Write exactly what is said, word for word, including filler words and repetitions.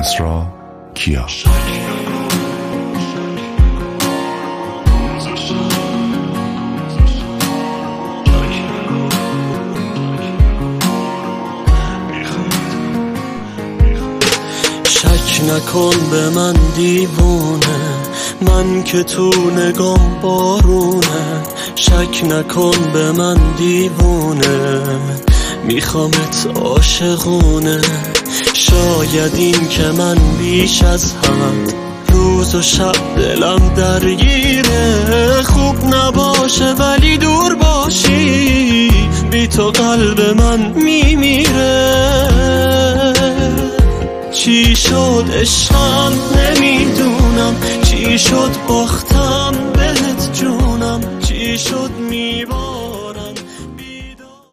کسرا کیا. شک نکن به من دیوونه، من که تو نگام بارونه. شک نکن به من دیوونه، میخوامت عاشقونه. شاید این که من بیش از حد روز و شب دلم درگیره. خوب نباشه ولی دور باشی، بی تو قلب من میمیره. چی شد عشقم نمیدونم، چی شد باختم بهت جونم، چی شد میبارم